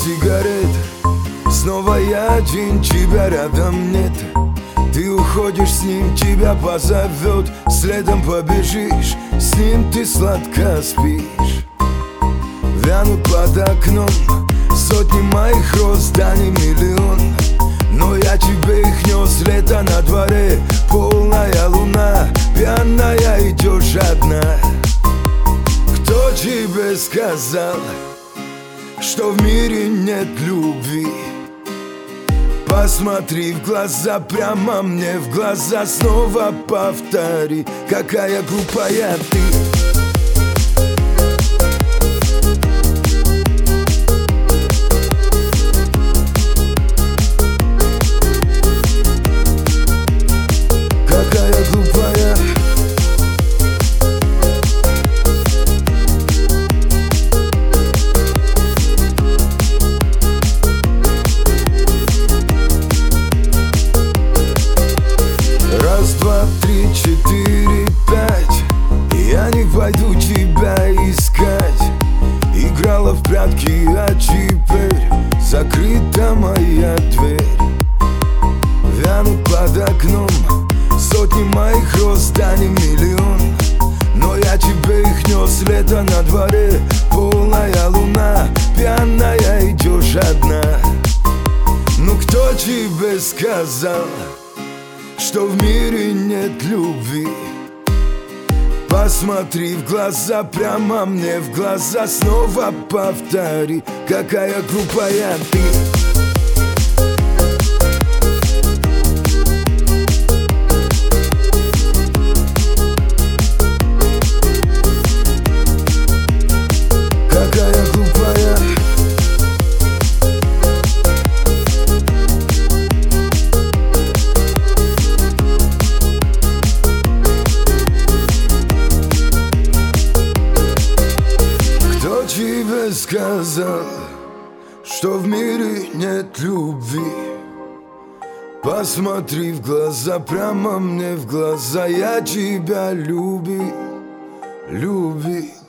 сигарет. Снова я один, тебя рядом нет. Ты уходишь с ним, тебя позовет. Следом побежишь, с ним ты сладко спишь. Вянут под окном сотни моих роз, да не миллион. Но я тебе их нес, лето на дворе, полная луна, пьяная идешь одна. Кто тебе сказал, что в мире нет любви? Посмотри в глаза, прямо мне в глаза, снова повтори, какая глупая ты. Я не пойду тебя искать. Играла в прятки, а теперь закрыта моя дверь. Вянут под окном сотни моих роз, да не миллион. Но я тебе их нес, лето на дворе, полная луна, пьяная идешь одна. Ну кто тебе сказал, что в мире нет любви? Посмотри в глаза, прямо мне в глаза, снова повтори, какая глупая ты. Какая глупая. Кто тебе сказал, что в мире нет любви? Посмотри в глаза, прямо мне в глаза, я тебя любил.